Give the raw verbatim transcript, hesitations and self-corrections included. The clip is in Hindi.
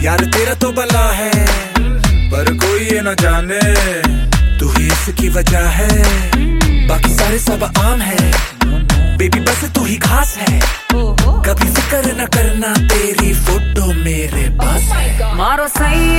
यार तेरा तो भला है, पर कोई ये न जाने तू ही इसकी वजह है। बाकी सारे सब आम है, बेबी बस तू ही खास है। कभी फिक्र न करना, तेरी फोटो मेरे पास है। मारो सही